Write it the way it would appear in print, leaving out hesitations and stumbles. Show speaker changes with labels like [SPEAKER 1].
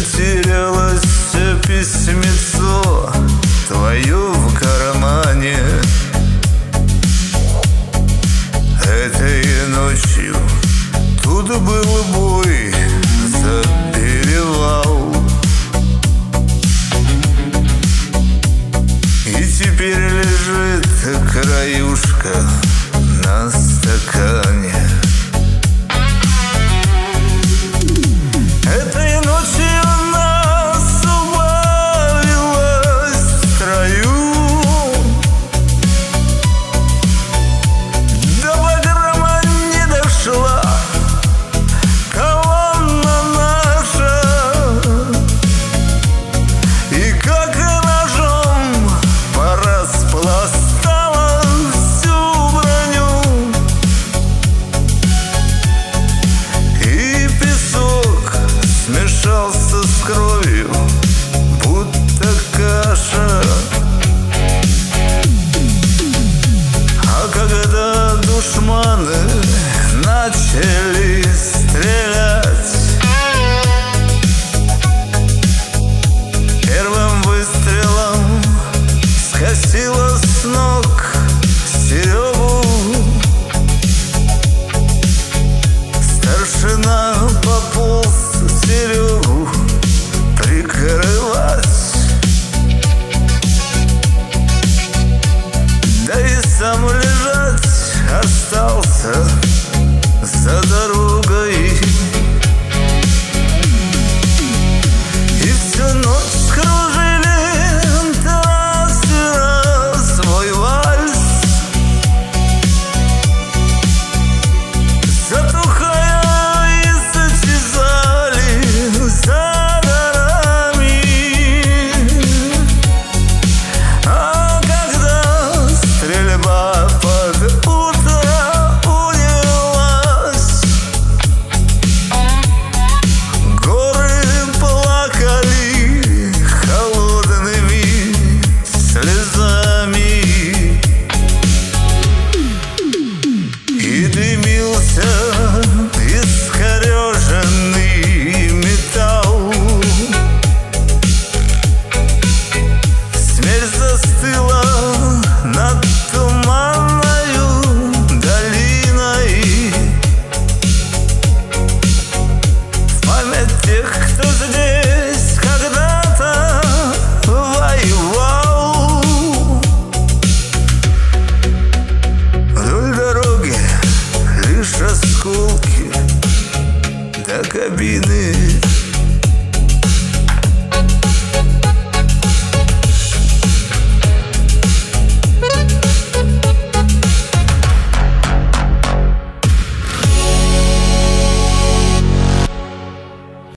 [SPEAKER 1] затерялось письмецо твое в кармане. Этой ночью тут был бой за перевал, и теперь лежит краюшка на стакане. Этой ночью нас убавилось в строю, до Баграма не дошла колонна наша, и как ножом пораспластала всю броню, и песок смешался с кровью, будто каша. А когда душманы начали стрелять, первым выстрелом скосило с ног Серегу. Старшина пополз Серегу прикрывать, да и сам лежать остался за дорогой. И всю ночь кружили трассера свой вальс, затухая и сочезали за дарами. А когда стрельба под утро унялась, горы плакали холодными слезами, и дымился искореженный металл. Смерть застыла над туманною долиной, в память тех, кто здесь когда-то воевал. Вдоль дороги лишь осколки до кабины